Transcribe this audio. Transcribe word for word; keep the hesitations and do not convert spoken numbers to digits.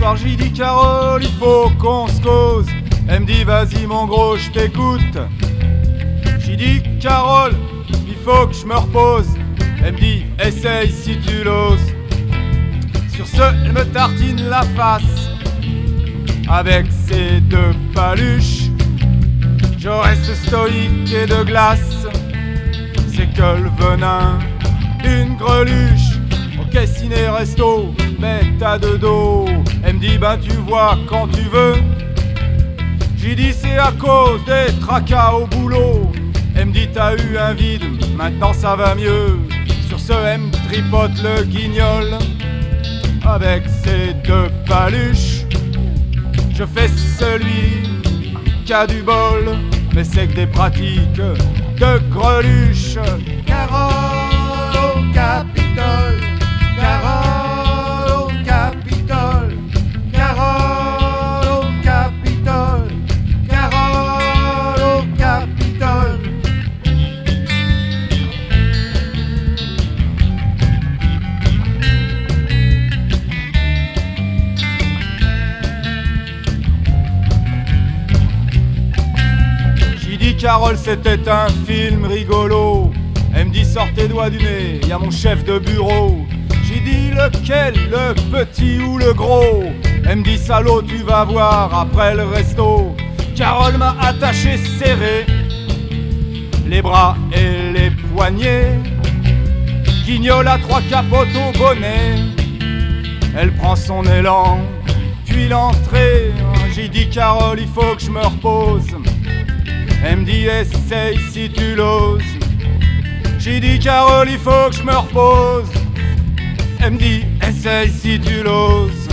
soir j'ai dit Carole, il faut qu'on se cause. Elle me dit vas-y mon gros, je t'écoute. J'ai dit Carole, il faut que je me repose. Elle me dit essaye si tu l'oses. Sur ce, elle me tartine la face avec ses deux paluches. Je reste stoïque et de glace, c'est que le venin d'une greluche. Ok, ciné, resto, mais t'as de dos. Elle me dit ben tu vois quand tu veux. J'ai dit c'est à cause des tracas au boulot. Elle me dit t'as eu un vide, maintenant ça va mieux. Sur ce, elle me tripote le guignol avec ses deux paluches. Je fais celui qui a du bol, mais c'est que des pratiques de greluche. Carole au Capitole, Carole au Capitole, Carole au Capitole, Carole au Capitole. J'ai dit Carole c'était un film rigolo. Elle me dit sors tes doigts du nez, y a mon chef de bureau. J'ai dit lequel, le petit ou le gros. Elle me dit salaud tu vas voir après le resto. Carole m'a attaché serré les bras et les poignets. Guignol à trois capotes au bonnet. Elle prend son élan, puis l'entrée. J'ai dit Carole il faut que je me repose. Elle me dit essaye si tu l'oses. J'ai dit Carole il faut que je me repose. Elle me dit essaye si tu l'oses.